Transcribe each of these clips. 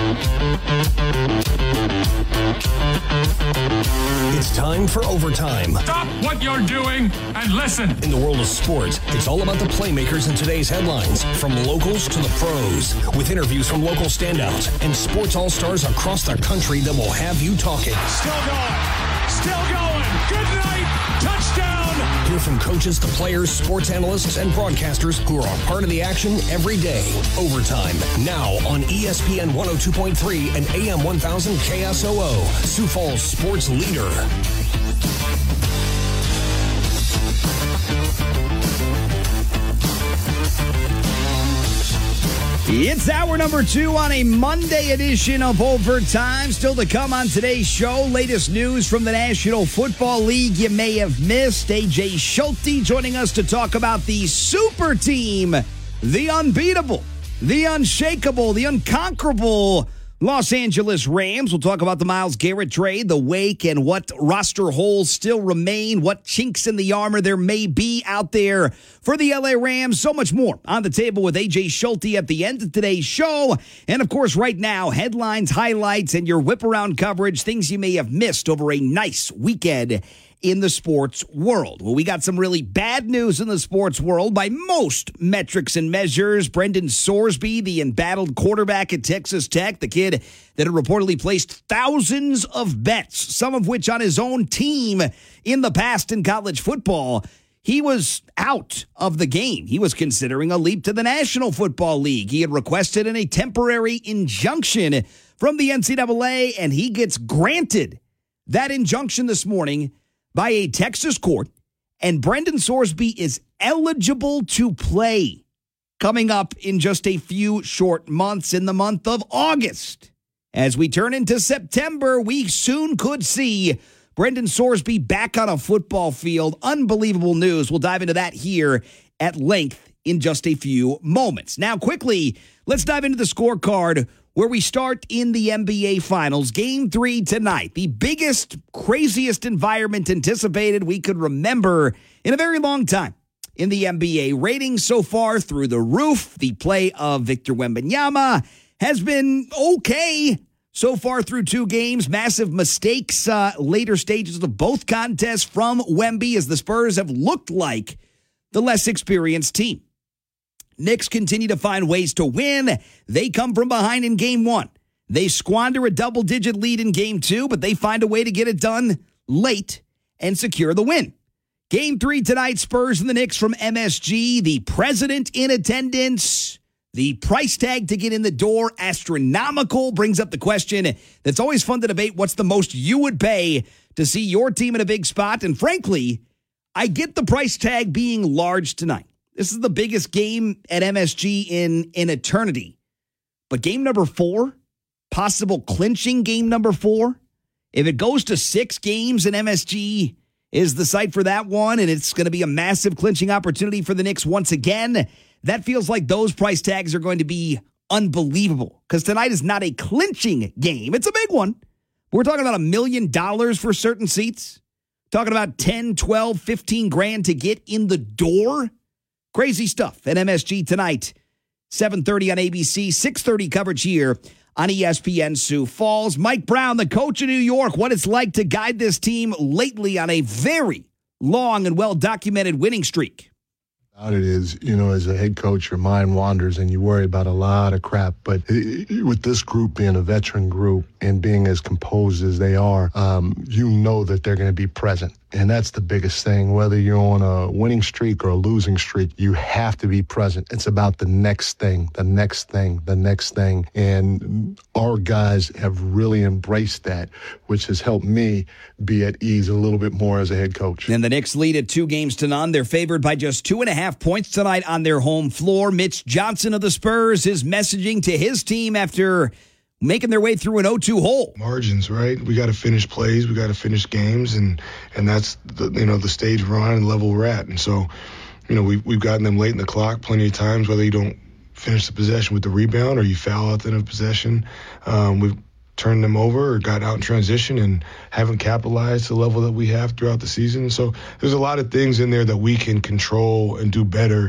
It's time for Overtime. Stop what you're doing and listen. In the world of sports, it's all about the playmakers in today's headlines, from locals to the pros, with interviews from local standouts and sports all-stars across the country that will have you talking. Still going. Good night. Touchdown. Hear from coaches to players, sports analysts, and broadcasters who are a part of the action every day. Overtime, now on ESPN 102.3 and AM 1000 KSOO, Sioux Falls sports leader. It's hour number 2 on a Monday edition of Overtime. Still to come on today's show, latest news from the National Football League you may have missed. A.J. Schulte joining us to talk about the super team, the unbeatable, the unshakable, the unconquerable Los Angeles Rams. We'll talk about the Myles Garrett trade, the wake, and what roster holes still remain, what chinks in the armor there may be out there for the LA Rams. So much more on the table with A.J. Schulte at the end of today's show. And, of course, right now, headlines, highlights, and your whip-around coverage, things you may have missed over a nice weekend in the sports world. Well, we got some really bad news in the sports world by most metrics and measures. Brendan Sorsby, the embattled quarterback at Texas Tech, the kid that had reportedly placed thousands of bets, some of which on his own team in the past in college football, he was out of the game. He was considering a leap to the National Football League. He had requested a temporary injunction from the NCAA, and he gets granted that injunction this morning by a Texas court, and Brendan Sorsby is eligible to play coming up in just a few short months in the month of August. As we turn into September, we soon could see Brendan Sorsby back on a football field. Unbelievable news. We'll dive into that here at length in just a few moments. Now, quickly, let's dive into the scorecard where we start in the NBA Finals. Game 3 tonight. The biggest, craziest environment anticipated we could remember in a very long time in the NBA. Ratings so far through the roof. The play of Victor Wembanyama has been okay so far through 2 games. Massive mistakes later stages of both contests from Wemby as the Spurs have looked like the less experienced team. Knicks continue to find ways to win. They come from behind in Game 1. They squander a double-digit lead in Game 2, but they find a way to get it done late and secure the win. Game 3 tonight, Spurs and the Knicks from MSG. The president in attendance. The price tag to get in the door, astronomical. Brings up the question that's always fun to debate. What's the most you would pay to see your team in a big spot? And frankly, I get the price tag being large tonight. This is the biggest game at MSG in eternity. But game number 4, possible clinching game number 4, if it goes to 6 games and MSG is the site for that one, and it's going to be a massive clinching opportunity for the Knicks once again, that feels like those price tags are going to be unbelievable because tonight is not a clinching game. It's a big one. We're talking about $1 million for certain seats. Talking about 10, 12, 15 grand to get in the door. Crazy stuff at MSG tonight, 7:30 on ABC, 6:30 coverage here on ESPN Sioux Falls. Mike Brown, the coach of New York, what it's like to guide this team lately on a very long and well-documented winning streak. It is, as a head coach, your mind wanders and you worry about a lot of crap. But with this group being a veteran group and being as composed as they are, you know that they're going to be present. And that's the biggest thing. Whether you're on a winning streak or a losing streak, you have to be present. It's about the next thing, the next thing, the next thing. And our guys have really embraced that, which has helped me be at ease a little bit more as a head coach. And the Knicks lead at 2-0. They're favored by just 2.5 points tonight on their home floor. Mitch Johnson of the Spurs is messaging to his team after making their way through an 0-2 hole. Margins, right? We got to finish plays, we got to finish games, and that's the stage we're on and the level we're at. And so, we've gotten them late in the clock plenty of times, whether you don't finish the possession with the rebound or you foul out the end of possession. We've turned them over or got out in transition and haven't capitalized to the level that we have throughout the season. So there's a lot of things in there that we can control and do better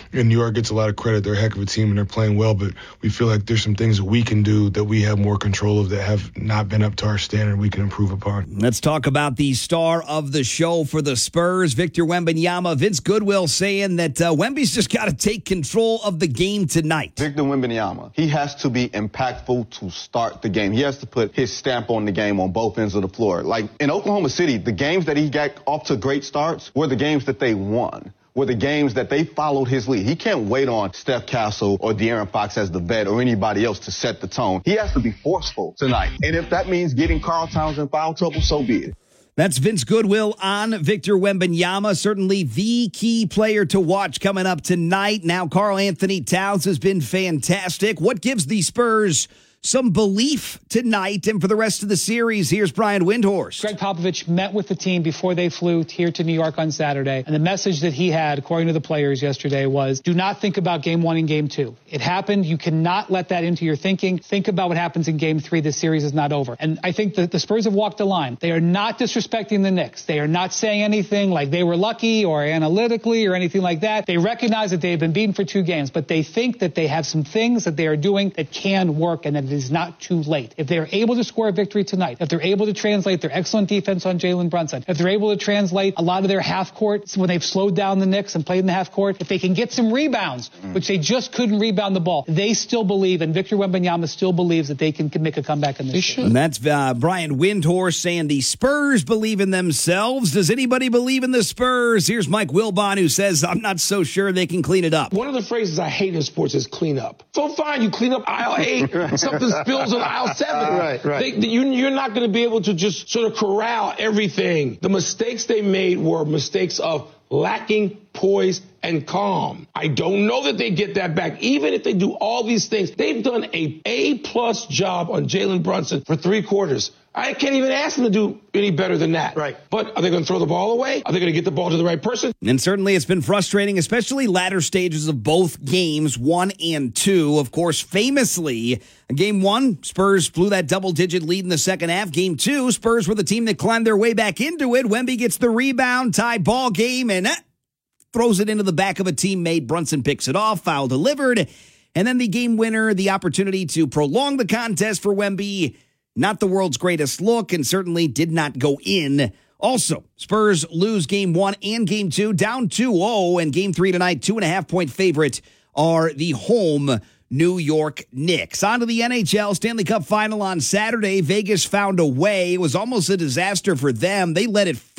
And New York gets a lot of credit. They're a heck of a team, and they're playing well, but we feel like there's some things that we can do that we have more control of that have not been up to our standard we can improve upon. Let's talk about the star of the show for the Spurs, Victor Wembanyama. Vince Goodwill saying that Wemby's just got to take control of the game tonight. Victor Wembanyama, he has to be impactful to start the game. He has to put his stamp on the game on both ends of the floor. Like in Oklahoma City, the games that he got off to great starts were the games that they won, were the games that they followed his lead. He can't wait on Steph Castle or De'Aaron Fox as the vet or anybody else to set the tone. He has to be forceful tonight. And if that means getting Karl Towns in foul trouble, so be it. That's Vince Goodwill on Victor Wembanyama, certainly the key player to watch coming up tonight. Now, Karl Anthony Towns has been fantastic. What gives the Spurs some belief tonight and for the rest of the series? Here's Brian Windhorst. Greg Popovich met with the team before they flew here to New York on Saturday, and the message that he had, according to the players yesterday, was do not think about Game 1 and Game 2. It happened. You cannot let that into your thinking. Think about what happens in Game 3. This series is not over. And I think that the Spurs have walked the line. They are not disrespecting the Knicks. They are not saying anything like they were lucky or analytically or anything like that. They recognize that they have been beaten for 2 games, but they think that they have some things that they are doing that can work and that it is not too late. If they are able to score a victory tonight, if they're able to translate their excellent defense on Jalen Brunson, if they're able to translate a lot of their half court when they've slowed down the Knicks and played in the half court, if they can get some rebounds, which they just couldn't rebound the ball, they still believe, and Victor Wembanyama still believes that they can make a comeback in this game. And that's Brian Windhorst saying the Spurs believe in themselves. Does anybody believe in the Spurs? Here's Mike Wilbon, who says, I'm not so sure they can clean it up. One of the phrases I hate in sports is clean up. So fine, you clean up aisle 8, something spills on aisle 7. Right. You're not going to be able to just sort of corral everything. The mistakes they made were mistakes of lacking poise and calm. I don't know that they get that back. Even if they do all these things, they've done a A-plus job on Jalen Brunson for 3 quarters. I can't even ask them to do any better than that. Right. But are they going to throw the ball away? Are they going to get the ball to the right person? And certainly it's been frustrating, especially latter stages of both games, 1 and 2. Of course, famously, Game 1, Spurs blew that double-digit lead in the second half. Game 2, Spurs were the team that climbed their way back into it. Wemby gets the rebound, tie ball game, and throws it into the back of a teammate. Brunson picks it off, foul delivered. And then the game winner, the opportunity to prolong the contest for Wemby. Not the world's greatest look, and certainly did not go in. Also, Spurs lose Game 1 and Game 2, down 2-0, and Game 3 tonight, 2.5-point favorite are the home New York Knicks. On to the NHL Stanley Cup Final on Saturday. Vegas found a way. It was almost a disaster for them. They led it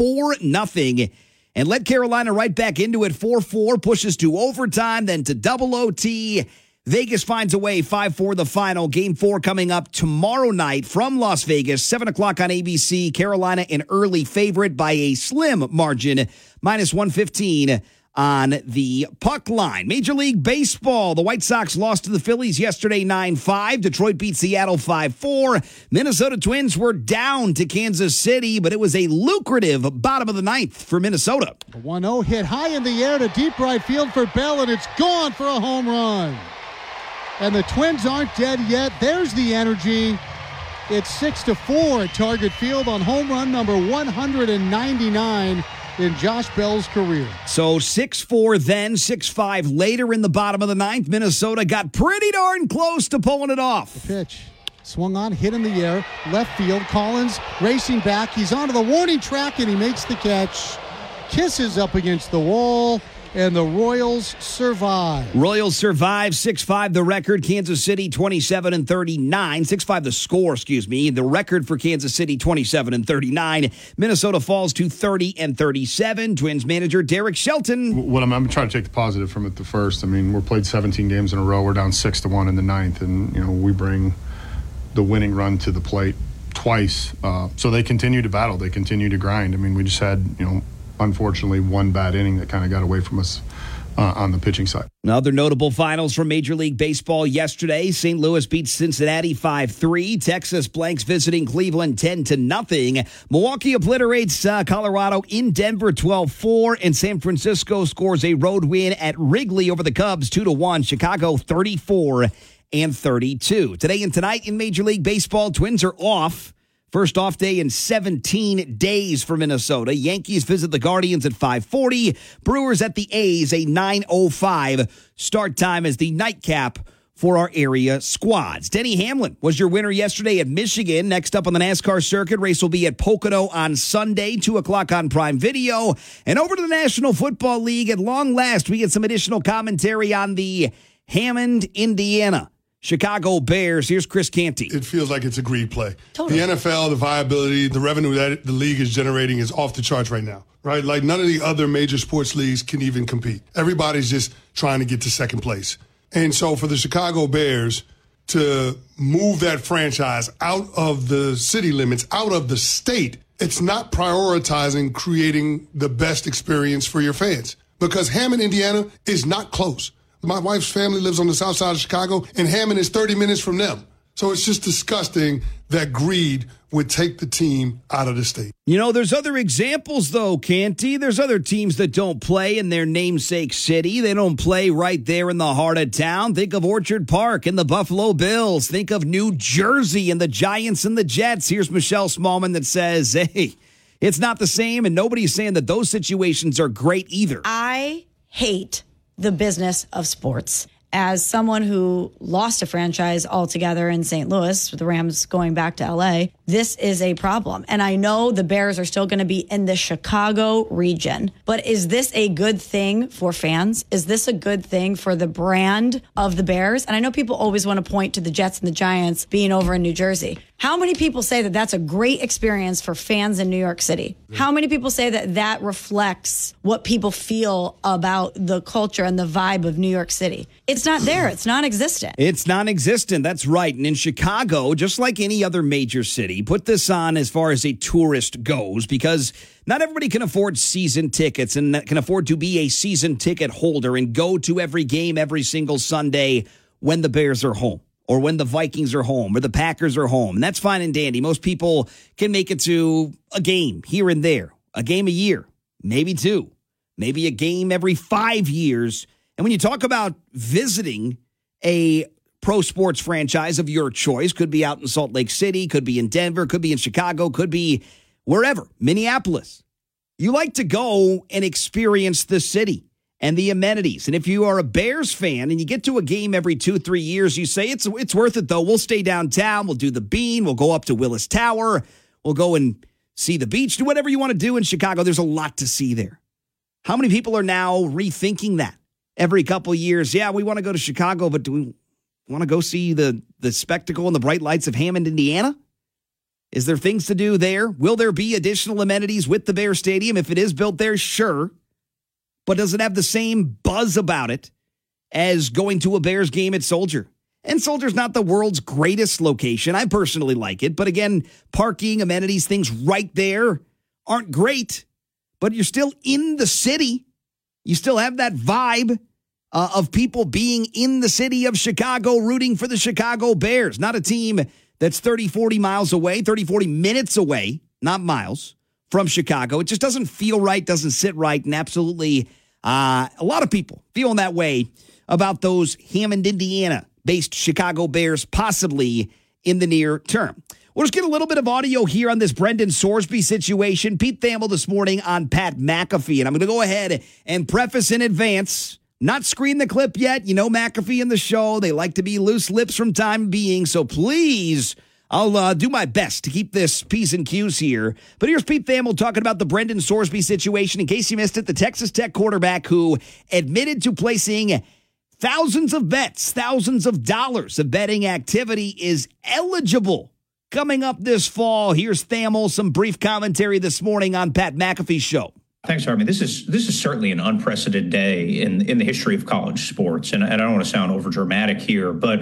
4-0 and let Carolina right back into it. 4-4, pushes to overtime, then to double OT. Vegas finds a way, 5-4 the final. Game 4 coming up tomorrow night from Las Vegas, 7 o'clock on ABC. Carolina an early favorite by a slim margin, -115 on the puck line. Major League Baseball, the White Sox lost to the Phillies yesterday 9-5. Detroit beat Seattle 5-4. Minnesota Twins were down to Kansas City, but it was a lucrative bottom of the ninth for Minnesota. A 1-0 hit high in the air to deep right field for Bell, and it's gone for a home run. And the Twins aren't dead yet. There's the energy. It's 6-4 at Target Field on home run number 199 in Josh Bell's career. So 6-4 then, 6-5 later in the bottom of the ninth. Minnesota got pretty darn close to pulling it off. The pitch swung on, hit in the air, left field. Collins racing back. He's onto the warning track, and he makes the catch. Kisses up against the wall. And the Royals survive. Royals survive, 6-5 the record. Kansas City 27-39. 6-5 the score, The record for Kansas City 27-39. Minnesota falls to 30-37. Twins manager Derek Shelton. What I'm trying to take the positive from it the first. I mean, we're played 17 games in a row. We're down 6-1 in the ninth, and we bring the winning run to the plate twice. So they continue to battle. They continue to grind. I mean, we just had unfortunately one bad inning that kind of got away from us on the pitching side. Other notable finals from Major League Baseball yesterday. St. Louis beats Cincinnati 5-3. Texas blanks visiting Cleveland 10-0. Milwaukee obliterates Colorado in Denver 12-4. And San Francisco scores a road win at Wrigley over the Cubs 2-1. Chicago 34-32. Today and tonight in Major League Baseball, Twins are off First off day in 17 days for Minnesota. Yankees visit the Guardians at 5:40. Brewers at the A's, a 9:05 start time as the nightcap for our area squads. Denny Hamlin was your winner yesterday at Michigan. Next up on the NASCAR circuit, race will be at Pocono on Sunday, 2 o'clock on Prime Video. And over to the National Football League. At long last, we get some additional commentary on the Hammond, Indiana Chicago Bears. Here's Chris Canty. It feels like it's a greed play. Totally. The NFL, the viability, the revenue that the league is generating is off the charts right now, right? Like none of the other major sports leagues can even compete. Everybody's just trying to get to second place. And so for the Chicago Bears to move that franchise out of the city limits, out of the state, it's not prioritizing creating the best experience for your fans because Hammond, Indiana is not close. My wife's family lives on the south side of Chicago, and Hammond is 30 minutes from them. So it's just disgusting that greed would take the team out of the state. You know, there's other examples, though, Canty. There's other teams that don't play in their namesake city. They don't play right there in the heart of town. Think of Orchard Park and the Buffalo Bills. Think of New Jersey and the Giants and the Jets. Here's Michelle Smallman that says, hey, it's not the same, and nobody's saying that those situations are great either. I hate the business of sports. As someone who lost a franchise altogether in St. Louis, with the Rams going back to LA, this is a problem. And I know the Bears are still going to be in the Chicago region, but is this a good thing for fans? Is this a good thing for the brand of the Bears? And I know people always want to point to the Jets and the Giants being over in New Jersey. How many people say that that's a great experience for fans in New York City? How many people say that that reflects what people feel about the culture and the vibe of New York City? It's not there. It's non-existent. It's non-existent. That's right. And in Chicago, just like any other major city, put this on as far as a tourist goes, because not everybody can afford season tickets and can afford to be a season ticket holder and go to every game every single Sunday when the Bears are home, or when the Vikings are home, or the Packers are home. And that's fine and dandy. Most people can make it to a game here and there, a game a year, maybe 2, maybe a game every 5 years. And when you talk about visiting a pro sports franchise of your choice, could be out in Salt Lake City, could be in Denver, could be in Chicago, could be wherever, Minneapolis. You like to go and experience the city and the amenities. And if you are a Bears fan and you get to a game every 2-3 years, you say, it's worth it, though. We'll stay downtown. We'll do the Bean. We'll go up to Willis Tower. We'll go and see the beach. Do whatever you want to do in Chicago. There's a lot to see there. How many people are now rethinking that every couple of years? Yeah, we want to go to Chicago, but do we want to go see the spectacle and the bright lights of Hammond, Indiana? Is there things to do there? Will there be additional amenities with the Bear Stadium? If it is built there, sure. But does it have the same buzz about it as going to a Bears game at Soldier? And Soldier's not the world's greatest location. I personally like it. But again, parking, amenities, things right there aren't great. But you're still in the city. You still have that vibe of people being in the city of Chicago rooting for the Chicago Bears. Not a team that's 30, 40 miles away, 30, 40 minutes away, not miles, from Chicago. It just doesn't feel right, doesn't sit right, and absolutely a lot of people feeling that way about those Hammond, Indiana-based Chicago Bears possibly in the near term. We'll just get a little bit of audio here on this Brendan Sorsby situation. Pete Thamel this morning on Pat McAfee, and I'm going to go ahead and preface in advance, not screen the clip yet. You know McAfee in the show. They like to be loose lips from time being, so please, I'll do my best to keep this P's and Q's here. But here's Pete Thamel talking about the Brendan Sorsby situation. In case you missed it, the Texas Tech quarterback who admitted to placing thousands of bets, thousands of dollars of betting activity is eligible coming up this fall. Here's Thamel, some brief commentary this morning on Pat McAfee's show. Thanks, Harvey. This is certainly an unprecedented day in the history of college sports, and I don't want to sound overdramatic here, but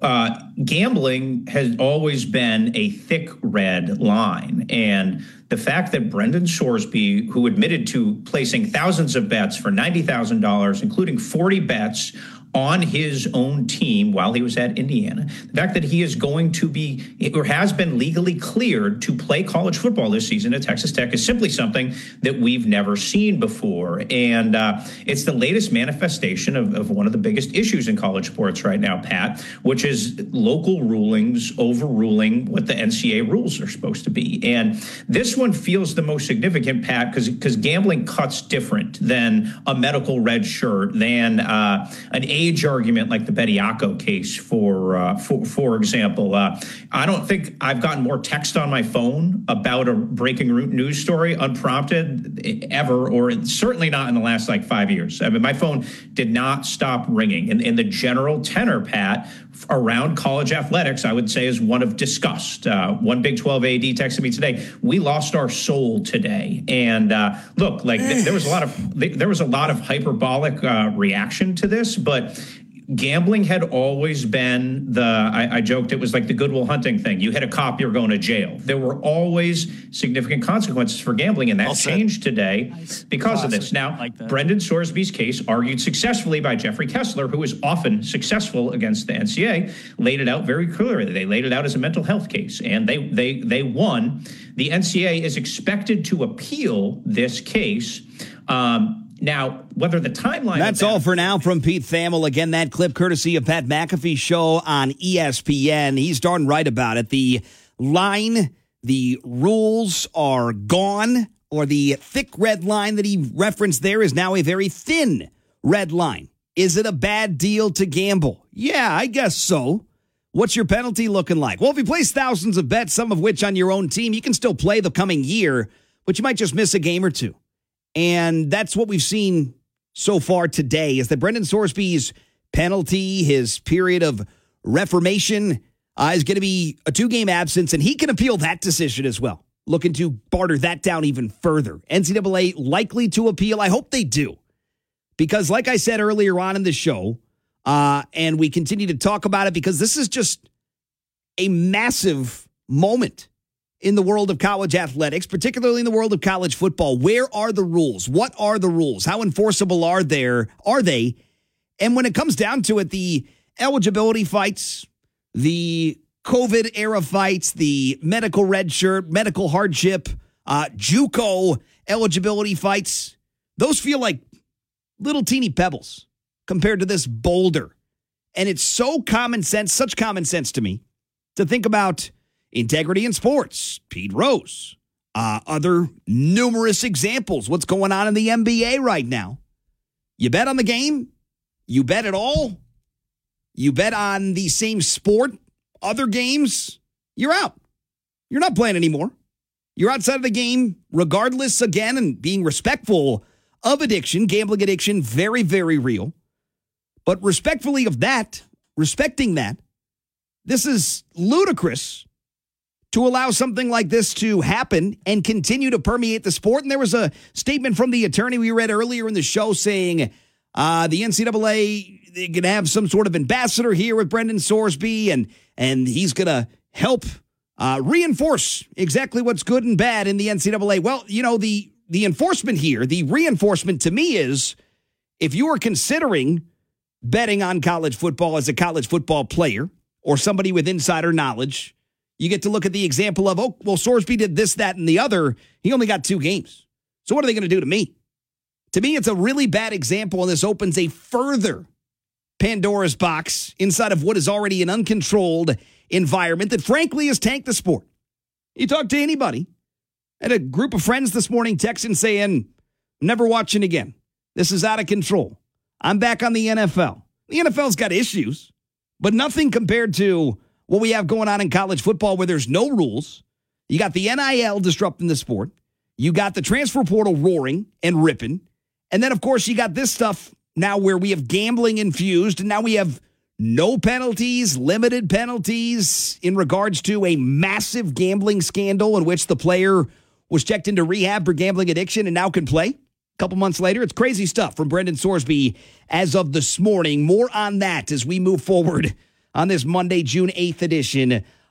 gambling has always been a thick red line, and the fact that Brendan Sorsby, who admitted to placing thousands of bets for $90,000, including 40 bets on his own team while he was at Indiana. The fact that he is going to be or has been legally cleared to play college football this season at Texas Tech is simply something that we've never seen before. And it's the latest manifestation of one of the biggest issues in college sports right now, Pat, which is local rulings overruling what the NCAA rules are supposed to be. And this one feels the most significant, Pat, because gambling cuts different than a medical red shirt, than an age argument like the Bediako case, for example. I don't think I've gotten more text on my phone about a breaking news story unprompted ever, or certainly not in the last 5 years. I mean, my phone did not stop ringing. And the general tenor, Pat, around college athletics, I would say, is one of disgust. One Big 12 AD texted me today, "We lost our soul today." And look, there was a lot of hyperbolic reaction to this, but gambling had always been I joked it was like the Good Will Hunting thing. You hit a cop, you're going to jail. There were always significant consequences for gambling, and that changed today because of this. Now, Brendan Sorsby's case, argued successfully by Jeffrey Kessler, who is often successful against the NCAA, laid it out very clearly. They laid it out as a mental health case, and they won. The NCAA is expected to appeal this case. Now, whether the timeline... That's all for now from Pete Thamel. Again, that clip courtesy of Pat McAfee's show on ESPN. He's darn right about it. The line, the rules are gone, or the thick red line that he referenced there is now a very thin red line. Is it a bad deal to gamble? Yeah, I guess so. What's your penalty looking like? Well, if you place thousands of bets, some of which on your own team, you can still play the coming year, but you might just miss a game or two. And that's what we've seen so far today, is that Brendan Sorsby's penalty, his period of reformation, is going to be a 2-game absence, and he can appeal that decision as well, looking to barter that down even further. NCAA likely to appeal. I hope they do, because like I said earlier on in the show, and we continue to talk about it because this is just a massive moment in the world of college athletics, particularly in the world of college football. Where are the rules? What are the rules? How enforceable are they? And when it comes down to it, the eligibility fights, the COVID era fights, the medical red shirt, medical hardship, JUCO eligibility fights, those feel like little teeny pebbles compared to this boulder. And it's so common sense, such common sense to me, to think about integrity in sports, Pete Rose, other numerous examples. What's going on in the NBA right now? You bet on the game? You bet at all? You bet on the same sport, other games? You're out. You're not playing anymore. You're outside of the game, regardless, again, and being respectful of addiction, gambling addiction, very, very real. But respecting that, this is ludicrous to allow something like this to happen and continue to permeate the sport. And there was a statement from the attorney we read earlier in the show saying the NCAA, they're going to have some sort of ambassador here with Brendan Sorsby, and he's going to help reinforce exactly what's good and bad in the NCAA. Well, you know, the enforcement here, the reinforcement to me is, if you are considering betting on college football as a college football player or somebody with insider knowledge, you get to look at the example of, oh, well, Sorsby did this, that, and the other. He only got 2 games. So what are they going to do to me? To me, it's a really bad example, and this opens a further Pandora's box inside of what is already an uncontrolled environment that, frankly, has tanked the sport. You talk to anybody. I had a group of friends this morning texting saying, never watching again. This is out of control. I'm back on the NFL. The NFL's got issues, but nothing compared to what we have going on in college football, where there's no rules. You got the NIL disrupting the sport. You got the transfer portal roaring and ripping. And then, of course, you got this stuff now where we have gambling infused, and now we have no penalties, limited penalties in regards to a massive gambling scandal in which the player was checked into rehab for gambling addiction and now can play. A couple months later, it's crazy stuff from Brendan Sorsby as of this morning. More on that as we move forward on this Monday, June 8th edition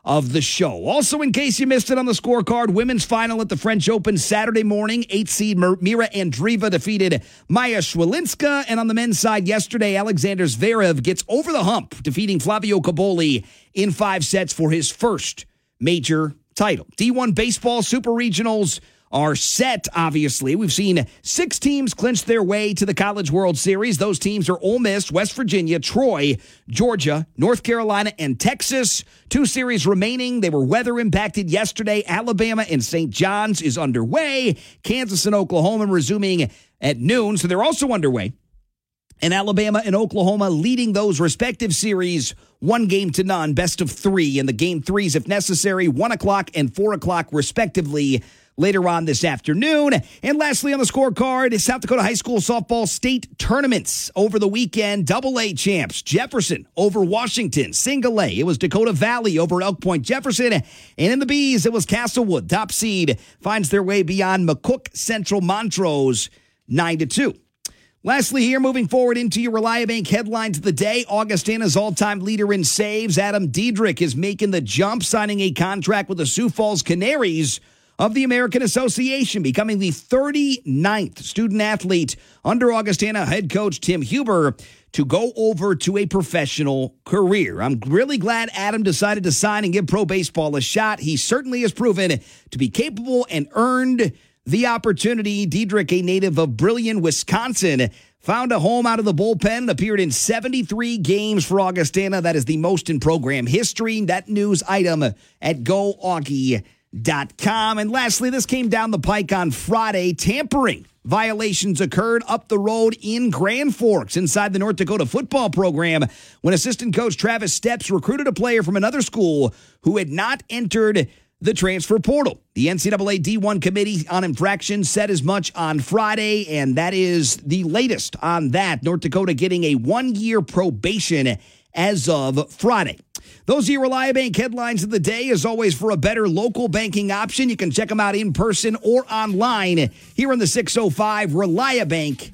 of the show. Also, in case you missed it on the scorecard, women's final at the French Open Saturday morning. 8-seed Mira Andreeva defeated Maya Swialinska. And on the men's side yesterday, Alexander Zverev gets over the hump, defeating Flavio Cobolli in 5 sets for his first major title. D1 baseball super regionals are set, obviously. We've seen 6 teams clinch their way to the College World Series. Those teams are Ole Miss, West Virginia, Troy, Georgia, North Carolina, and Texas. 2 series remaining. They were weather impacted yesterday. Alabama and St. John's is underway. Kansas and Oklahoma resuming at noon, so they're also underway. And Alabama and Oklahoma leading those respective series 1-0, best of 3. And the game 3s, if necessary, 1 o'clock and 4 o'clock, respectively, later on this afternoon. And lastly on the scorecard, South Dakota High School softball state tournaments over the weekend. AA champs, Jefferson over Washington. Single A, it was Dakota Valley over Elk Point Jefferson. And in the B's, it was Castlewood. Top seed finds their way beyond McCook Central Montrose 9-2. Lastly here, moving forward into your Reliabank headlines of the day, Augustana's all-time leader in saves, Adam Diedrich, is making the jump, signing a contract with the Sioux Falls Canaries of the American Association, becoming the 39th student-athlete under Augustana head coach Tim Huber to go over to a professional career. I'm really glad Adam decided to sign and give pro baseball a shot. He certainly has proven to be capable and earned the opportunity. Diedrich, a native of Brillion, Wisconsin, found a home out of the bullpen, appeared in 73 games for Augustana. That is the most in program history. That news item at GoAugie.com. And lastly, this came down the pike on Friday. Tampering violations occurred up the road in Grand Forks inside the North Dakota football program when assistant coach Travis Steps recruited a player from another school who had not entered the transfer portal. The NCAA D1 Committee on Infractions said as much on Friday, and that is the latest on that. North Dakota getting a 1-year probation as of Friday. Those are your Reliabank headlines of the day. As always, for a better local banking option, you can check them out in person or online here in the 605 Reliabank.com.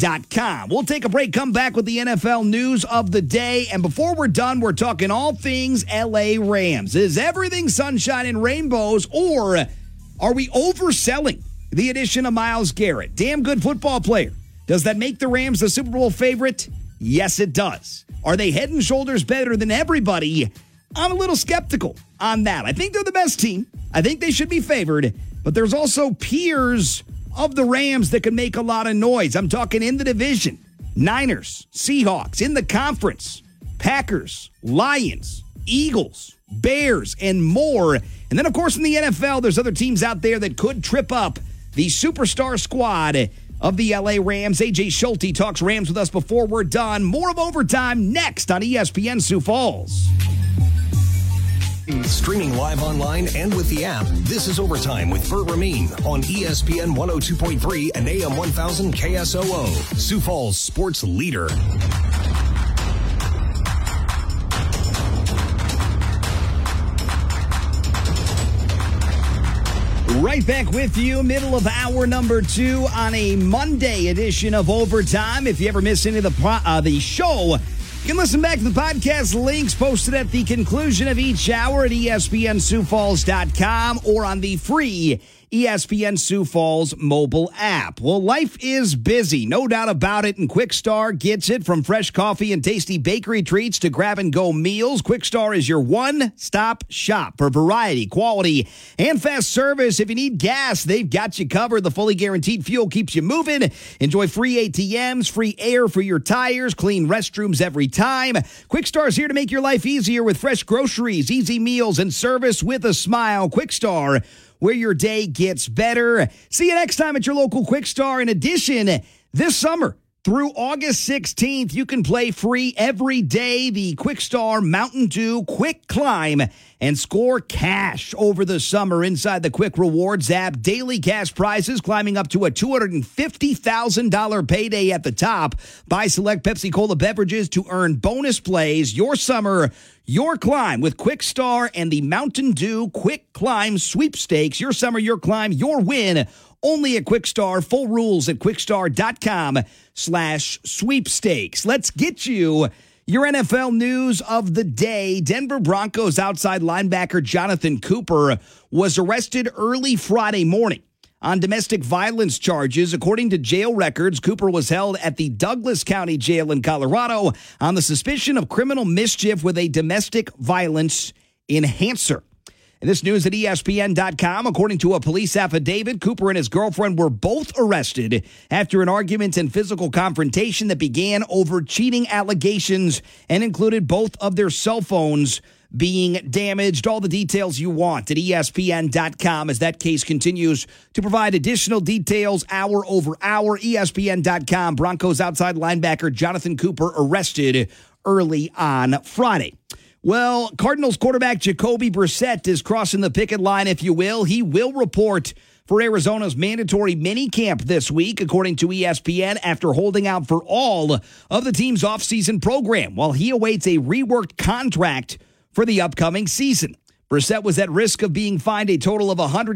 We'll take a break, come back with the NFL news of the day. And before we're done, we're talking all things LA Rams. Is everything sunshine and rainbows, or are we overselling the addition of Myles Garrett? Damn good football player. Does that make the Rams the Super Bowl favorite? Yes, it does. Are they head and shoulders better than everybody? I'm a little skeptical on that. I think they're the best team. I think they should be favored. But there's also peers of the Rams that can make a lot of noise. I'm talking in the division. Niners, Seahawks, in the conference, Packers, Lions, Eagles, Bears, and more. And then, of course, in the NFL, there's other teams out there that could trip up the superstar squad of the LA Rams. AJ Schulte talks Rams with us before we're done. More of Overtime next on ESPN Sioux Falls. Streaming live online and with the app, this is Overtime with Burt Ramin on ESPN 102.3 and AM 1000 KSOO, Sioux Falls sports leader. Right back with you, middle of hour number 2 on a Monday edition of Overtime. If you ever miss any of the show, you can listen back to the podcast links posted at the conclusion of each hour at ESPNSiouxFalls.com or on the free ESPN Sioux Falls mobile app. Well, life is busy, no doubt about it, and Quickstar gets it. From fresh coffee and tasty bakery treats to grab-and-go meals, Quickstar is your one-stop shop for variety, quality, and fast service. If you need gas, they've got you covered. The fully guaranteed fuel keeps you moving. Enjoy free ATMs, free air for your tires, clean restrooms every time. Quickstar is here to make your life easier with fresh groceries, easy meals, and service with a smile. Quickstar, where your day gets better. See you next time at your local Quickstar. In addition, this summer through August 16th, you can play free every day the Quickstar Mountain Dew Quick Climb and score cash over the summer inside the Quick Rewards app. Daily cash prizes climbing up to a $250,000 payday at the top. Buy select Pepsi Cola beverages to earn bonus plays. Your summer, your climb with Quickstar and the Mountain Dew Quick Climb Sweepstakes. Your summer, your climb, your win. Only at Quickstar. Full rules at quickstar.com/sweepstakes. Let's get you Your NFL news of the day. Denver Broncos outside linebacker Jonathan Cooper was arrested early Friday morning on domestic violence charges. According to jail records, Cooper was held at the Douglas County Jail in Colorado on the suspicion of criminal mischief with a domestic violence enhancer. And this news at ESPN.com. According to a police affidavit, Cooper and his girlfriend were both arrested after an argument and physical confrontation that began over cheating allegations and included both of their cell phones being damaged. All the details you want at ESPN.com as that case continues to provide additional details hour over hour. ESPN.com. Broncos outside linebacker Jonathan Cooper arrested early on Friday. Well, Cardinals quarterback Jacoby Brissett is crossing the picket line, if you will. He will report for Arizona's mandatory minicamp this week, according to ESPN, after holding out for all of the team's offseason program while he awaits a reworked contract for the upcoming season. Brissett was at risk of being fined a total of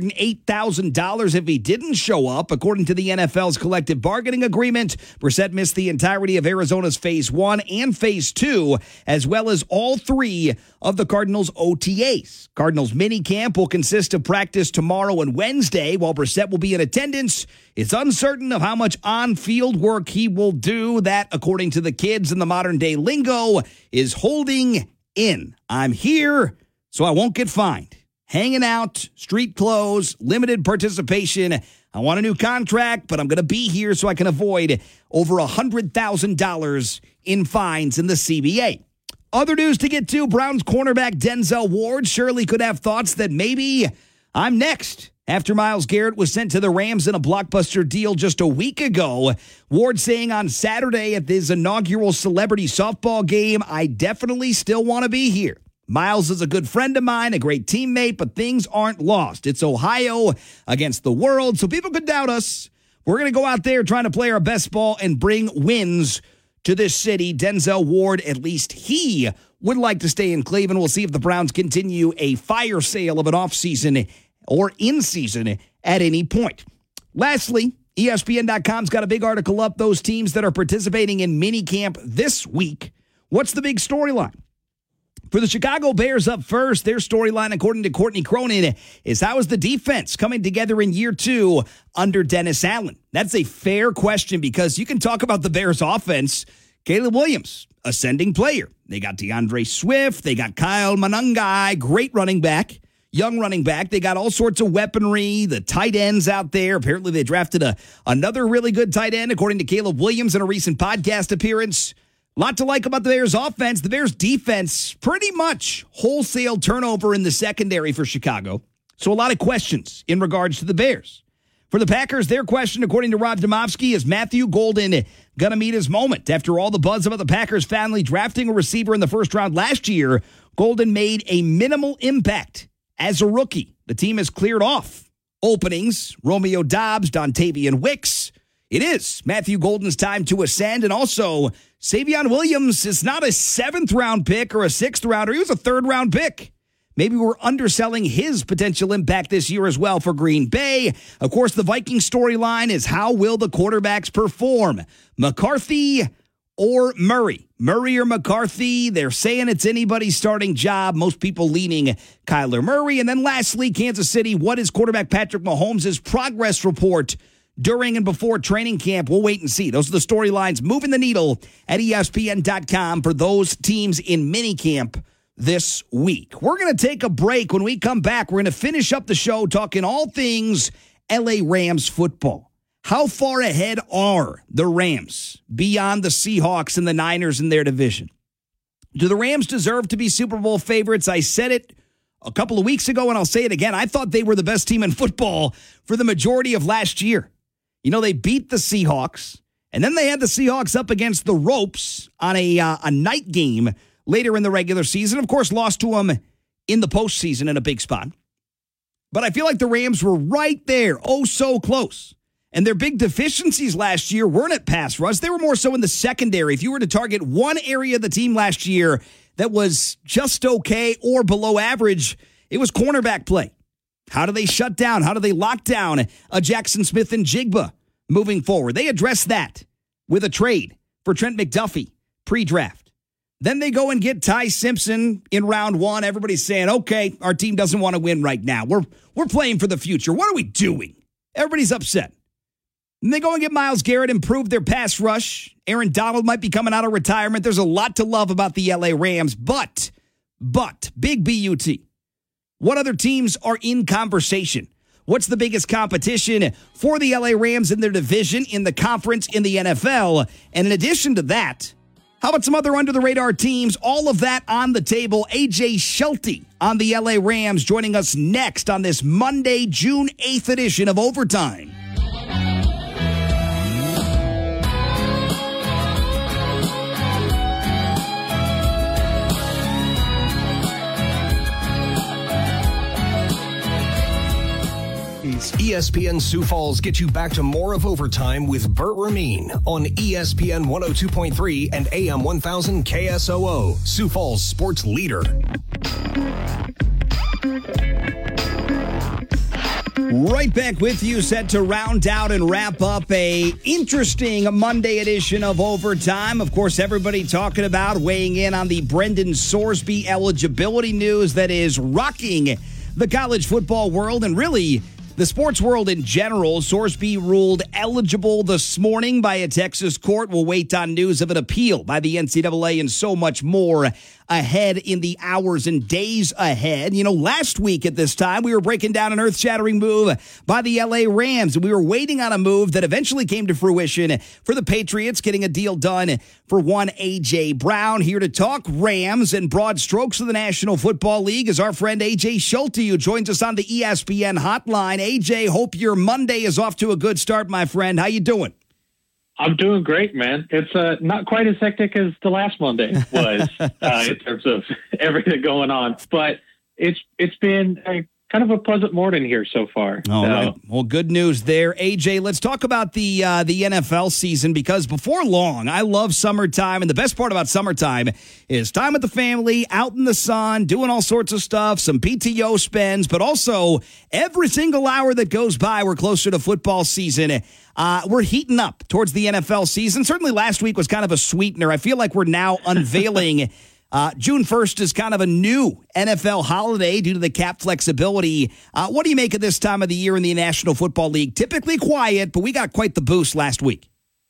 $108,000 if he didn't show up. According to the NFL's collective bargaining agreement, Brissett missed the entirety of Arizona's Phase 1 and Phase 2, as well as all 3 of the Cardinals' OTAs. Cardinals minicamp will consist of practice tomorrow and Wednesday, while Brissett will be in attendance. It's uncertain of how much on-field work he will do. That, according to the kids in the modern-day lingo, is holding in. I'm here, so I won't get fined. Hanging out, street clothes, limited participation. I want a new contract, but I'm going to be here so I can avoid over $100,000 in fines in the CBA. Other news to get to, Browns cornerback Denzel Ward surely could have thoughts that maybe I'm next. After Myles Garrett was sent to the Rams in a blockbuster deal just a week ago, Ward saying on Saturday at his inaugural celebrity softball game, I definitely still want to be here. Myles is a good friend of mine, a great teammate, but things aren't lost. It's Ohio against the world, so people could doubt us. We're going to go out there trying to play our best ball and bring wins to this city. Denzel Ward, at least he would like to stay in Cleveland. We'll see if the Browns continue a fire sale of an offseason or in-season at any point. Lastly, ESPN.com's got a big article up, those teams that are participating in minicamp this week. What's the big storyline? For the Chicago Bears up first, their storyline, according to Courtney Cronin, is how is the defense coming together in year 2 under Dennis Allen? That's a fair question because you can talk about the Bears offense. Caleb Williams, ascending player. They got DeAndre Swift. They got Kyle Monangai, great running back, young running back. They got all sorts of weaponry, the tight ends out there. Apparently they drafted another really good tight end, according to Caleb Williams in a recent podcast appearance. Lot to like about the Bears offense. The Bears defense, pretty much wholesale turnover in the secondary for Chicago. So a lot of questions in regards to the Bears. For the Packers, their question, according to Rob Demovsky, is Matthew Golden going to meet his moment? After all the buzz about the Packers family drafting a receiver in the first round last year, Golden made a minimal impact as a rookie. The team has cleared off openings. Romeo Doubs, Dontavian Wicks. It is Matthew Golden's time to ascend. And also, Savion Williams is not a 7th-round pick or a 6th-rounder. He was a 3rd-round pick. Maybe we're underselling his potential impact this year as well for Green Bay. Of course, the Vikings storyline is how will the quarterbacks perform? McCarthy or Murray? Murray or McCarthy? They're saying it's anybody's starting job. Most people leaning Kyler Murray. And then lastly, Kansas City. What is quarterback Patrick Mahomes' progress report during and before training camp? We'll wait and see. Those are the storylines moving the needle at ESPN.com for those teams in minicamp this week. We're going to take a break. When we come back, we're going to finish up the show talking all things LA Rams football. How far ahead are the Rams beyond the Seahawks and the Niners in their division? Do the Rams deserve to be Super Bowl favorites? I said it a couple of weeks ago, and I'll say it again. I thought they were the best team in football for the majority of last year. You know, they beat the Seahawks, and then they had the Seahawks up against the ropes on a night game later in the regular season. Of course, lost to them in the postseason in a big spot. But I feel like the Rams were right there, oh so close. And their big deficiencies last year weren't at pass rush. They were more so in the secondary. If you were to target one area of the team last year that was just okay or below average, it was cornerback play. How do they shut down? How do they lock down a Jackson Smith and Jigba moving forward? They addressed that with a trade for Trent McDuffie pre-draft. Then they go and get Ty Simpson in round 1. Everybody's saying, okay, our team doesn't want to win right now. We're playing for the future. What are we doing? Everybody's upset. And they go and get Myles Garrett, improve their pass rush. Aaron Donald might be coming out of retirement. There's a lot to love about the LA Rams, but, big BUT. What other teams are in conversation? What's the biggest competition for the LA Rams in their division, in the conference, in the NFL? And in addition to that, how about some other under-the-radar teams? All of that on the table. AJ Schulte on the LA Rams joining us next on this Monday, June 8th edition of Overtime. ESPN Sioux Falls gets you back to more of Overtime with Burt Ramin on ESPN 102.3 and AM 1000 KSOO, Sioux Falls sports leader. Right back with you, set to round out and wrap up a interesting Monday edition of Overtime. Of course, everybody talking about weighing in on the Brendan Sorsby eligibility news that is rocking the college football world and really the sports world in general. Sorsby ruled eligible this morning by a Texas court. We'll wait on news of an appeal by the NCAA and so much more ahead in the hours and days ahead. You know, last week at this time, we were breaking down an earth-shattering move by the LA Rams, and we were waiting on a move that eventually came to fruition for the Patriots, getting a deal done for one A.J. Brown. Here to talk Rams and broad strokes of the National Football League is our friend A.J. Schulte, who joins us on the ESPN hotline. A.J., hope your Monday is off to a good start, my friend. How you doing? I'm doing great, man. It's not quite as hectic as the last Monday was in terms of everything going on, but it's been kind of a pleasant morning here so far. All right. Well, good news there. AJ, let's talk about the NFL season, because before long, I love summertime, and the best part about summertime is time with the family, out in the sun, doing all sorts of stuff, some PTO spends, but also every single hour that goes by, we're closer to football season. We're heating up towards the NFL season. Certainly last week was kind of a sweetener. I feel like we're now unveiling June 1st is kind of a new NFL holiday due to the cap flexibility. What do you make of this time of the year in the National Football League? Typically quiet, but we got quite the boost last week.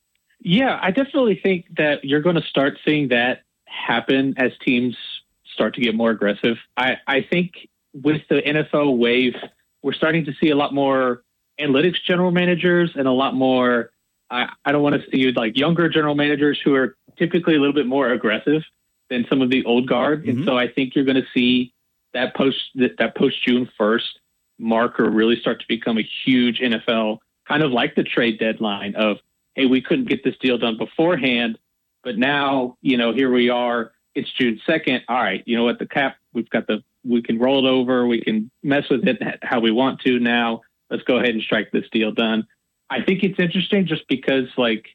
Yeah, I definitely think that you're going to start seeing that happen as teams start to get more aggressive. I think with the NFL wave, we're starting to see a lot more analytics general managers and a lot more, I don't want to see like younger general managers who are typically a little bit more aggressive than some of the old guard. Mm-hmm. And so I think you're going to see that post June 1st marker really start to become a huge NFL, kind of like the trade deadline of, hey, we couldn't get this deal done beforehand, but now, here we are, it's June 2nd. All right. You know what? The cap, we can roll it over. We can mess with it how we want to now. Let's go ahead and strike this deal done. I think it's interesting just because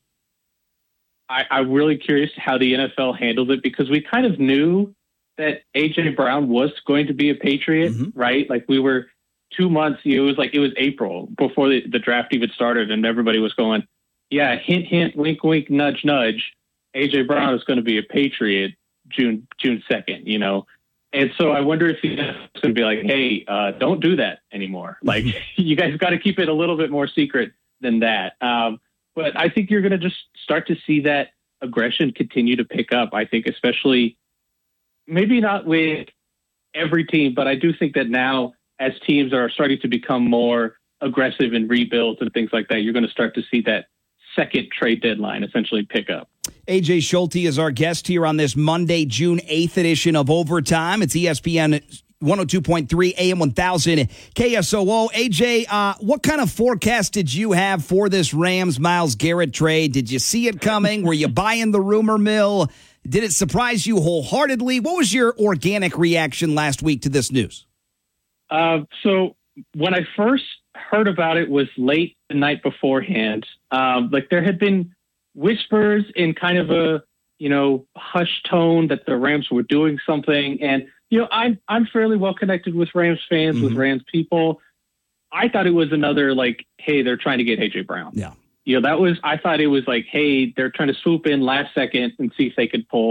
I'm really curious how the NFL handled it, because we kind of knew that A.J. Brown was going to be a Patriot, mm-hmm. right? Like we were 2 months, it was April before the draft even started, and everybody was going, yeah, hint, hint, wink, wink, nudge, nudge. A.J. Brown is going to be a Patriot June 2nd, And so I wonder if he's going to be like, hey, don't do that anymore. Like, you guys got to keep it a little bit more secret than that. But I think you're going to just start to see that aggression continue to pick up. I think especially maybe not with every team, but I do think that now as teams are starting to become more aggressive in rebuilds and things like that, you're going to start to see that second trade deadline essentially pick up. AJ Schulte is our guest here on this Monday, June 8th edition of Overtime. It's ESPN 102.3 AM 1000 KSOO. AJ, what kind of forecast did you have for this Rams Myles Garrett trade? Did you see it coming? Were you buying the rumor mill? Did it surprise you wholeheartedly? What was your organic reaction last week to this news? So when I first heard about it was late the night beforehand. There had been whispers in kind of a, hushed tone that the Rams were doing something. And, I'm fairly well connected with Rams fans, mm-hmm. with Rams people. I thought it was another hey, they're trying to get A.J. Brown. Yeah. I thought it was hey, they're trying to swoop in last second and see if they could pull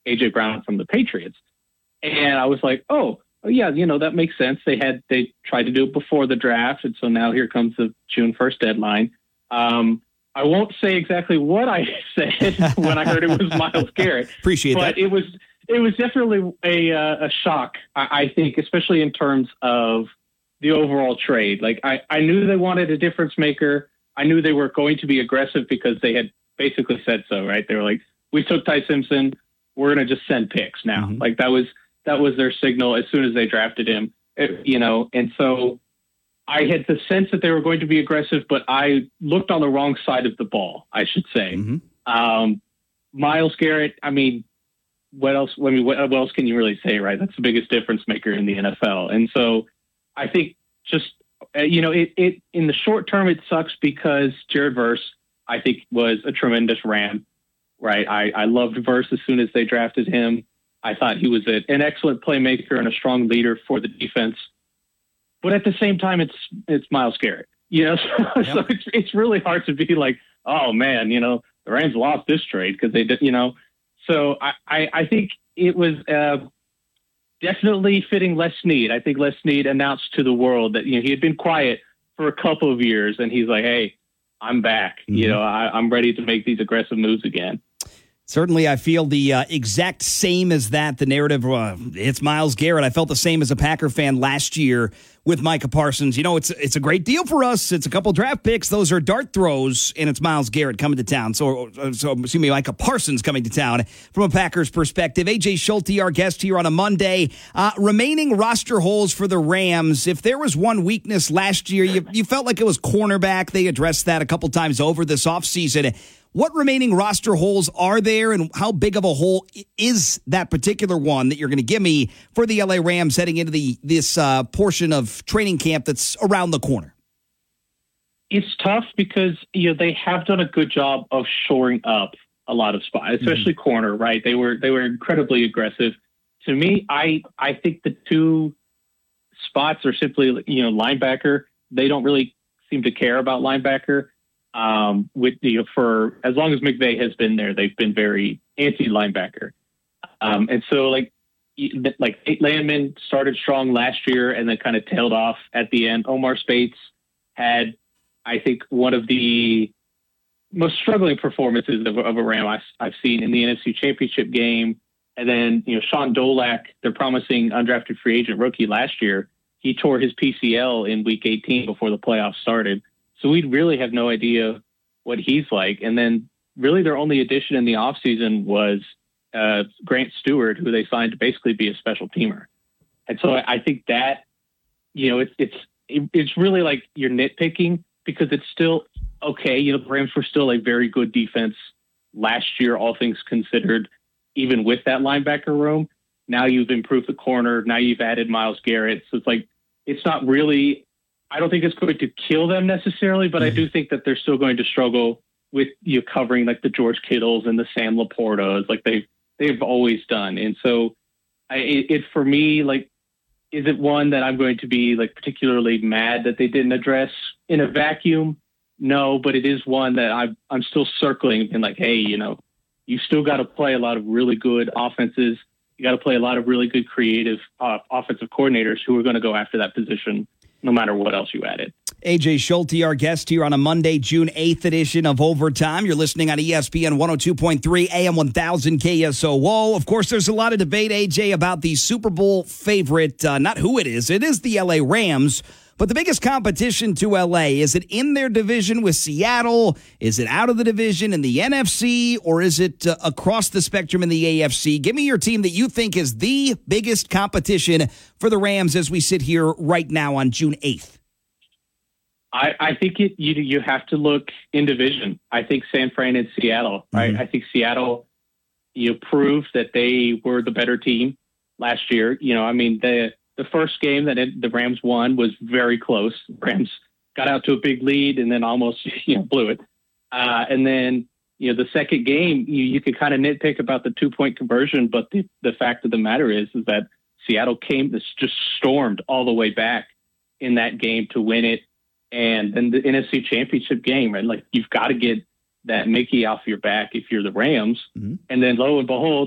A.J. Brown from the Patriots. And I was like, oh, yeah, that makes sense. They tried to do it before the draft, and so now here comes the June 1st deadline. I won't say exactly what I said when I heard it was Myles Garrett. Appreciate that. But it was definitely a shock, I think, especially in terms of the overall trade. Like, I knew they wanted a difference maker. I knew they were going to be aggressive because they had basically said so, right? They were like, we took Ty Simpson, we're going to just send picks now. Mm-hmm. Like, that was their signal as soon as they drafted him, and so I had the sense that they were going to be aggressive, but I looked on the wrong side of the ball, I should say. Mm-hmm. Myles Garrett, I mean, what else can you really say, right? That's the biggest difference maker in the NFL. And so I think just, it in the short term, it sucks because Jared Verse, I think, was a tremendous Ram, right? I loved Verse as soon as they drafted him. I thought he was an excellent playmaker and a strong leader for the defense. But at the same time, it's Myles Garrett, so it's really hard to be like, oh man, the Rams lost this trade because they did, So I think it was definitely fitting Les Snead. I think Les Snead announced to the world that he had been quiet for a couple of years, and he's like, hey, I'm back. Mm-hmm. I'm ready to make these aggressive moves again. Certainly, I feel the exact same as that. The narrative, it's Myles Garrett. I felt the same as a Packer fan last year with Micah Parsons. It's a great deal for us. It's a couple draft picks. Those are dart throws, and it's Myles Garrett coming to town. So excuse me, Micah Parsons coming to town from a Packers perspective. A.J. Schulte, our guest here on a Monday. Remaining roster holes for the Rams. If there was one weakness last year, you felt like it was cornerback. They addressed that a couple times over this offseason. What remaining roster holes are there, and how big of a hole is that particular one that you're going to give me for the LA Rams heading into this portion of training camp that's around the corner? It's tough because they have done a good job of shoring up a lot of spots, especially corner. Right? They were incredibly aggressive. To me, I think the two spots are simply linebacker. They don't really seem to care about linebacker. For as long as McVay has been there, they've been very anti-linebacker. And so Nate Landman started strong last year and then kind of tailed off at the end. Omar Speights had, I think, one of the most struggling performances of a Ram I've seen in the NFC Championship game. And then, Sean Dolak, their promising undrafted free agent rookie last year, he tore his PCL in week 18 before the playoffs started. So we really have no idea what he's like. And then really their only addition in the offseason was Grant Stewart, who they signed to basically be a special teamer. And so I think that, it's really like you're nitpicking because it's still okay. The Rams were still a very good defense last year, all things considered, even with that linebacker room. Now you've improved the corner. Now you've added Myles Garrett. So it's not really, I don't think it's going to kill them necessarily, but I do think that they're still going to struggle with covering like the George Kittles and the Sam Laportas, like they've always done. And so it for me, is it one that I'm going to be particularly mad that they didn't address in a vacuum? No, but it is one that I'm still circling and hey, you still got to play a lot of really good offenses. You got to play a lot of really good creative offensive coordinators who are going to go after that position no matter what else you added. A.J. Schulte, our guest here on a Monday, June 8th edition of Overtime. You're listening on ESPN 102.3 AM 1000 KSOO. Of course, there's a lot of debate, A.J., about the Super Bowl favorite, not who it is the L.A. Rams. But the biggest competition to L.A., is it in their division with Seattle? Is it out of the division in the NFC? Or is it across the spectrum in the AFC? Give me your team that you think is the biggest competition for the Rams as we sit here right now on June 8th. I think you have to look in division. I think San Fran and Seattle, right? I think Seattle, proved that they were the better team last year. The first game that the Rams won was very close. Rams got out to a big lead and then almost blew it. And then the second game, you could kind of nitpick about the 2-point conversion, but the fact of the matter is that Seattle just stormed all the way back in that game to win it. And then the NFC Championship game, right? You've got to get that Mickey off your back if you're the Rams. Mm-hmm. And then lo and behold,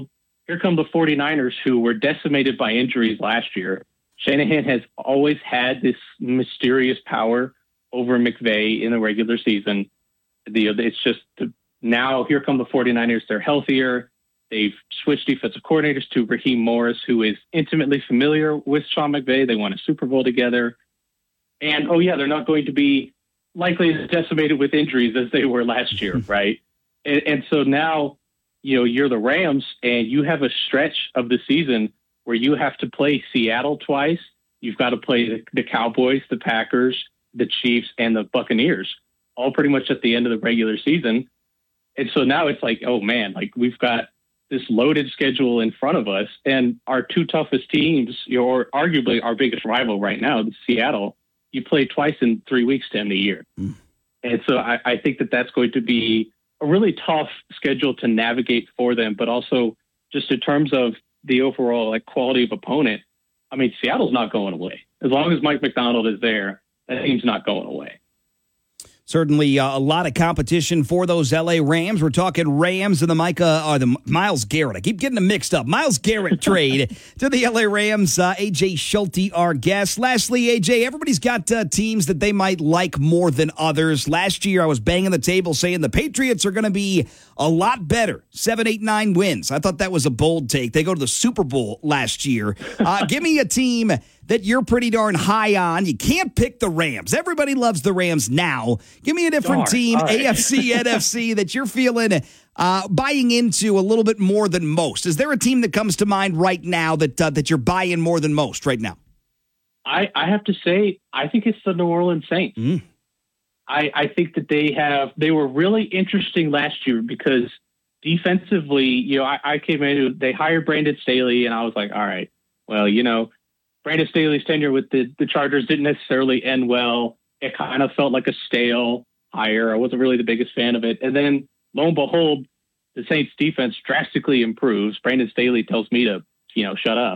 here come the 49ers, who were decimated by injuries last year. Shanahan has always had this mysterious power over McVay in the regular season. It's just now here come the 49ers. They're healthier. They've switched defensive coordinators to Raheem Morris, who is intimately familiar with Sean McVay. They won a Super Bowl together. And, they're not going to be likely as decimated with injuries as they were last year, right? And so now, you're the Rams, and you have a stretch of the season where you have to play Seattle twice. You've got to play the Cowboys, the Packers, the Chiefs, and the Buccaneers, all pretty much at the end of the regular season. And so now it's like, oh, man, like we've got this loaded schedule in front of us, and our two toughest teams, or arguably our biggest rival right now, Seattle, you play twice in 3 weeks to end the year. And so I think that's going to be a really tough schedule to navigate for them, but also just in terms of the overall quality of opponent. I mean, Seattle's not going away. As long as Mike Macdonald is there, that team's not going away. Certainly a lot of competition for those L.A. Rams. We're talking Rams and the Myles Garrett. I keep getting them mixed up. Myles Garrett trade to the L.A. Rams. A.J. Schulte, our guest. Lastly, A.J., everybody's got teams that they might like more than others. Last year, I was banging the table saying the Patriots are going to be a lot better. 7, 8, 9 wins. I thought that was a bold take. They go to the Super Bowl last year. Give me a team that you're pretty darn high on. You can't pick the Rams. Everybody loves the Rams now. Give me a different team, right. AFC, NFC, that you're feeling buying into a little bit more than most. Is there a team that comes to mind right now that you're buying more than most right now? I have to say, I think it's the New Orleans Saints. I think that they were really interesting last year because defensively, I came in, they hired Brandon Staley, and I was like, all right, well, Brandon Staley's tenure with the Chargers didn't necessarily end well. It kind of felt like a stale hire. I wasn't really the biggest fan of it. And then, lo and behold, the Saints defense drastically improves. Brandon Staley tells me to, shut up.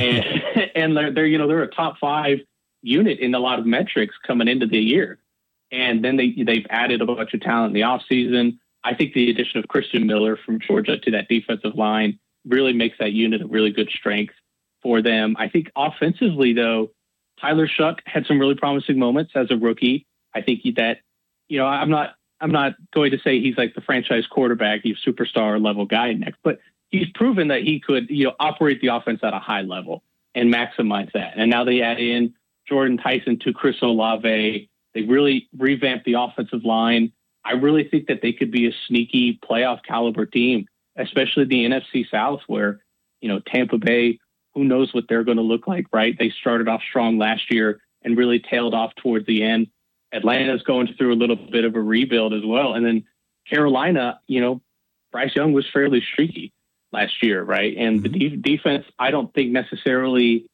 And they're a top 5 unit in a lot of metrics coming into the year. And then they've added a bunch of talent in the offseason. I think the addition of Christian Miller from Georgia to that defensive line really makes that unit a really good strength for them. I think offensively, though, Tyler Shuck had some really promising moments as a rookie. I think that, I'm not going to say he's like the franchise quarterback, he's superstar level guy next, but he's proven that he could, operate the offense at a high level and maximize that. And now they add in Jordan Tyson to Chris Olave. They really revamped the offensive line. I really think that they could be a sneaky playoff caliber team, especially the NFC South, where, Tampa Bay, who knows what they're going to look like, right? They started off strong last year and really tailed off towards the end. Atlanta's going through a little bit of a rebuild as well. And then Carolina, Bryce Young was fairly streaky last year, right? And the defense, I don't think necessarily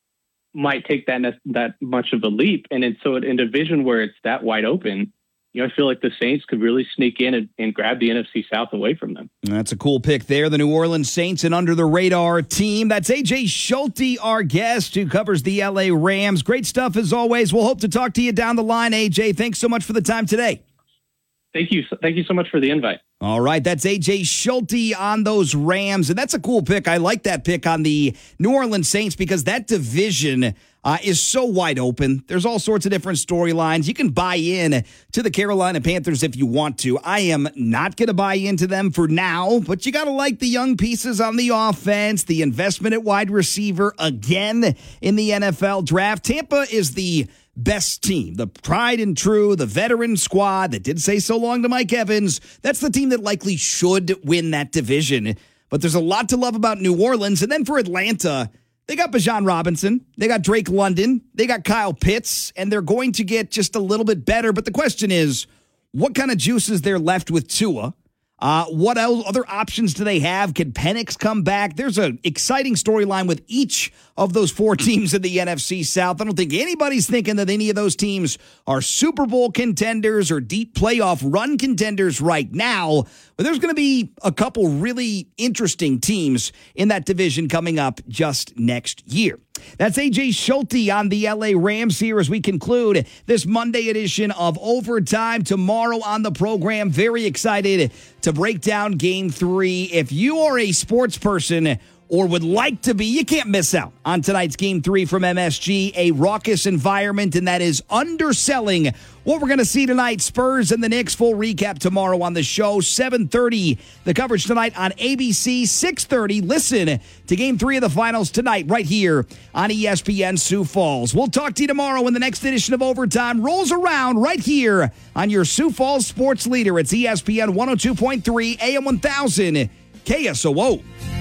might take that much of a leap. And so in a division where it's that wide open, I feel like the Saints could really sneak in and grab the NFC South away from them. That's a cool pick there. The New Orleans Saints, an under-the-radar team. That's A.J. Schulte, our guest, who covers the L.A. Rams. Great stuff as always. We'll hope to talk to you down the line, A.J. Thanks so much for the time today. Thank you. Thank you so much for the invite. All right, that's A.J. Schulte on those Rams, and that's a cool pick. I like that pick on the New Orleans Saints because that division is so wide open. There's all sorts of different storylines. You can buy in to the Carolina Panthers if you want to. I am not going to buy into them for now, but you got to like the young pieces on the offense, the investment at wide receiver again in the NFL draft. Tampa is the best team, the tried and true, the veteran squad that did say so long to Mike Evans. That's the team that likely should win that division. But there's a lot to love about New Orleans. And then for Atlanta, they got Bijan Robinson, they got Drake London, they got Kyle Pitts, and they're going to get just a little bit better. But the question is, what kind of juice is there left with Tua? What else, other options do they have? Can Penix come back? There's an exciting storyline with each of those 4 teams in the NFC South. I don't think anybody's thinking that any of those teams are Super Bowl contenders or deep playoff run contenders right now. But there's going to be a couple really interesting teams in that division coming up just next year. That's A.J. Schulte on the L.A. Rams here as we conclude this Monday edition of Overtime. Tomorrow on the program, very excited to to break down Game 3. If you are a sports person or would like to be, you can't miss out on tonight's Game 3 from MSG, a raucous environment, and that is underselling what we're going to see tonight. Spurs and the Knicks, full recap tomorrow on the show. 7:30, the coverage tonight on ABC. 6:30, listen to Game 3 of the finals tonight right here on ESPN Sioux Falls. We'll talk to you tomorrow when the next edition of Overtime rolls around right here on your Sioux Falls sports leader. It's ESPN 102.3 AM 1000 KSOO.